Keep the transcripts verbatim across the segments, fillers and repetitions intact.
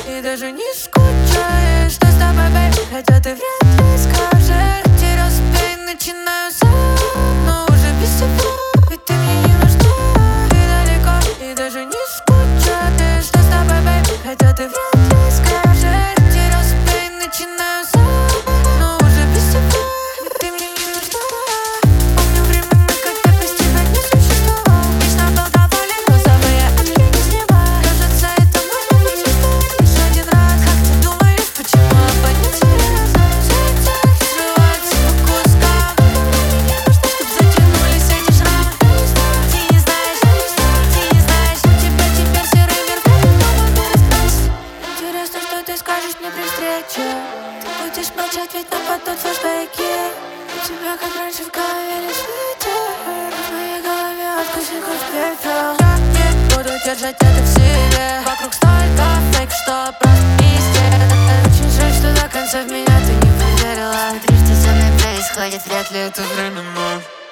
и даже не скучаешь. Что с тобой, бэйб, хотя ты вряд ли скажешь. Терял себя и начинаю сам, но уже без тебя, ведь ты мне не нужна. Ты далеко и даже не скучаешь. Что с тобой, бэйб, хотя ты вряд ли скажешь. Терял себя и начинаю сам, но уже без тебя, ведь ты мне не нужна. Помню времена, когда без тебя не существовал. Вечно был доволен, но забыя очки не снимал. Кажется, это можно почувствовать лишь один раз. Как ты думаешь, почему обонять тебе разом? Сердце срывается по кускам. Мне не нужно, чтоб затянулись эти шрамы. Ты не знаешь, ты не знаешь, у тебя теперь серый мир, как дома перестать. Интересно, что ты скажешь мне при встрече. Ты будешь молчать, ведь нападут флешбеки. У тебя, как раньше, в голове лишь ветер. В моей голове откуси хоть пепел. Я не буду держать это в себе. Вокруг столько фейк, что просто пиздец. Очень жаль, что до конца в меня ты не поверила. Смотри, что со мной происходит, вряд ли это временно.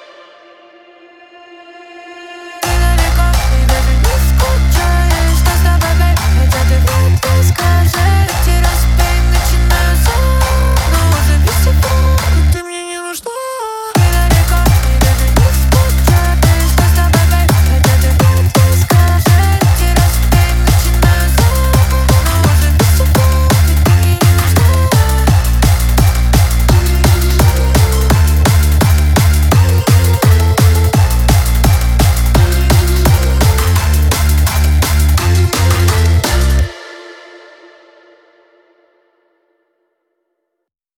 Ты далеко и даже не скучаешь. Что с тобой, бэйб, хотя ты вряд ли скажешь.